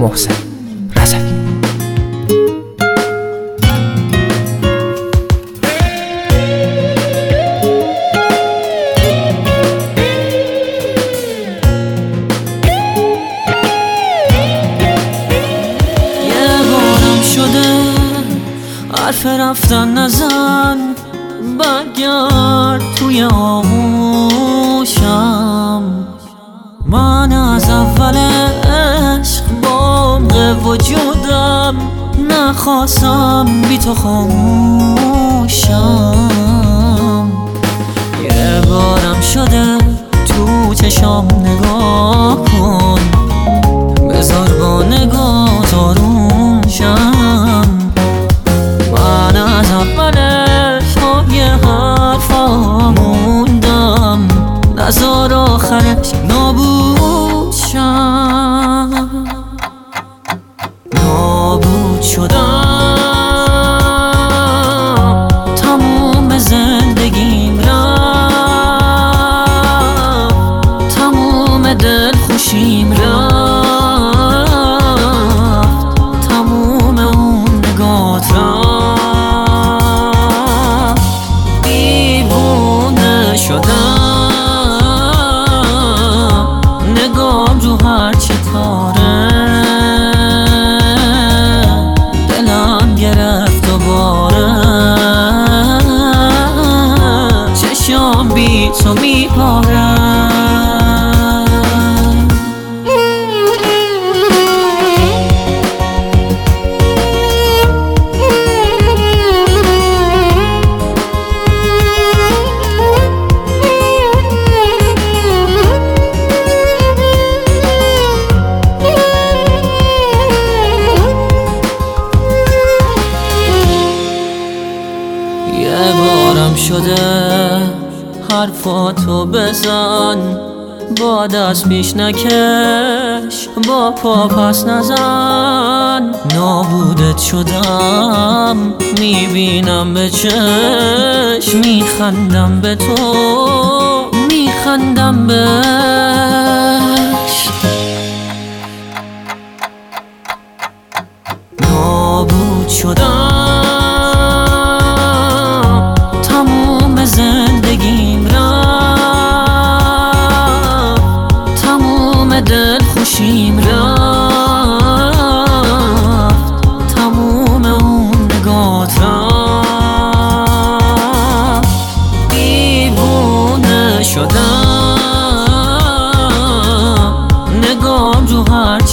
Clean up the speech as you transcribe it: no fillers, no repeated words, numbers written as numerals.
محسن رضوی. حرف رفتن نزن، برگرد توی آغوشم. من از اول عشق با عمق وجودم نخواستم بی تو خاموشم. یه بارم شده تو چشام نگاه کن، بذار با نگاه آروم شم. من از اولش با یه حرفا موندم، نذار آخرش نابود شم. نابود شدم، تموم زندگیم رفت، تموم دل خوشیم رفت، تموم اون نگات رفت. نگام رو هرچی تاره، دلم گرفت دوباره. چشام بی تو میپاره. یه بارم شده حرفاتو بزن، با دست پیش نکش، با پا پس نزن. نابودت شدم، میبینم به چشم، میخندم به تو، میخندم بهش. نابود شدم، تموم زندگیم رفت، تموم دل خوشیم رفت، تموم اون نگات رفت. دیوونه شدم، نگام رو هر